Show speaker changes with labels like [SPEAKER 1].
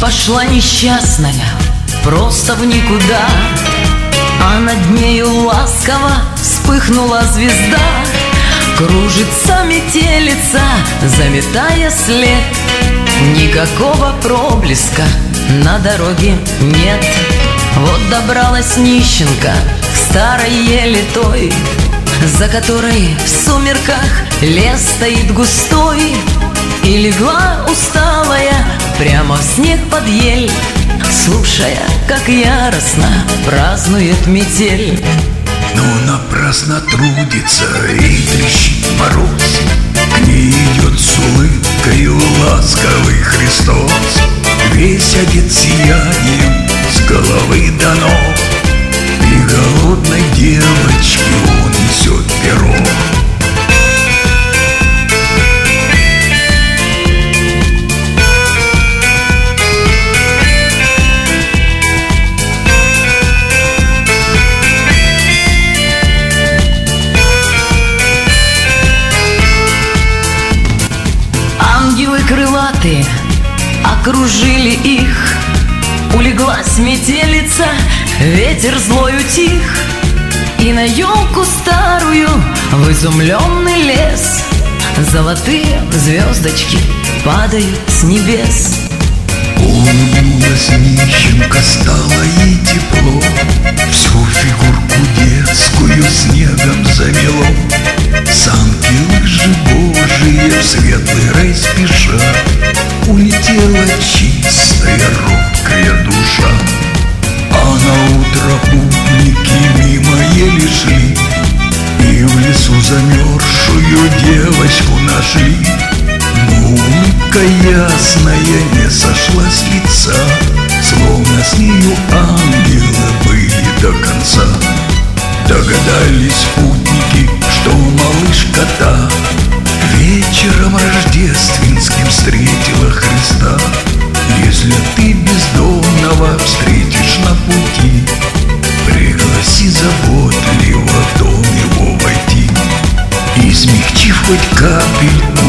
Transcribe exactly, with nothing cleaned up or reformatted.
[SPEAKER 1] Пошла несчастная просто в никуда, а над нею ласково вспыхнула звезда. Кружится метелица, заметая след, никакого проблеска на дороге нет. Вот добралась нищенка к старой еле той, за которой в сумерках лес стоит густой. И легла усталая прямо в снег под ель, слушая, как яростно празднует метель.
[SPEAKER 2] Но напрасно трудится и трещит мороз, к ней идет с улыбкою ласковый Христос. Весь одет сиянием с головы до ног, и голодной девочке он несет пирог.
[SPEAKER 1] Ангелы крылатые окружили их, улеглась метелица, ветер злой утих, и на елку старую в изумленный лес золотые звездочки падают с небес.
[SPEAKER 2] Улыбнулась нищенка, стало ей тепло, всю фигурку детскую снегом замело. Санки лыжи Божие в светлый рай спеша, улетела чистая робкая душа. А на утро путники мимо еле шли, и в лесу замерзшую девочку нашли. Но улыбка ясная не сошла с лица, словно с нею ангелы были до конца. Догадались путники, что малышка та вечером рождественским встретила Христа. Если ты бездомного встретишь на пути, пригласи заботливо в дом его войти, и, смягчив хоть капель